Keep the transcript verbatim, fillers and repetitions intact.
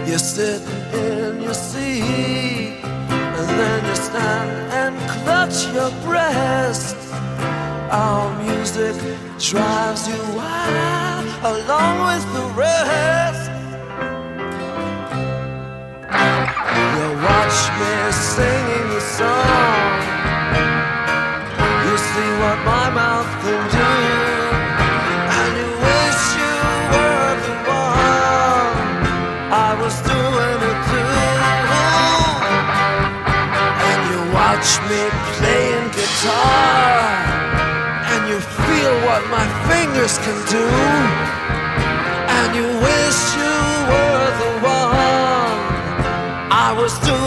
You're sitting in your seat, and then you stand and clutch your breast. Our music drives you wild along with the rest. You watch me singing the song. You see what my mouth can do, and you wish you were the one I was doing it to. And you watch me playing guitar, and you feel what my fingers can do, and you wish you were the one I was doing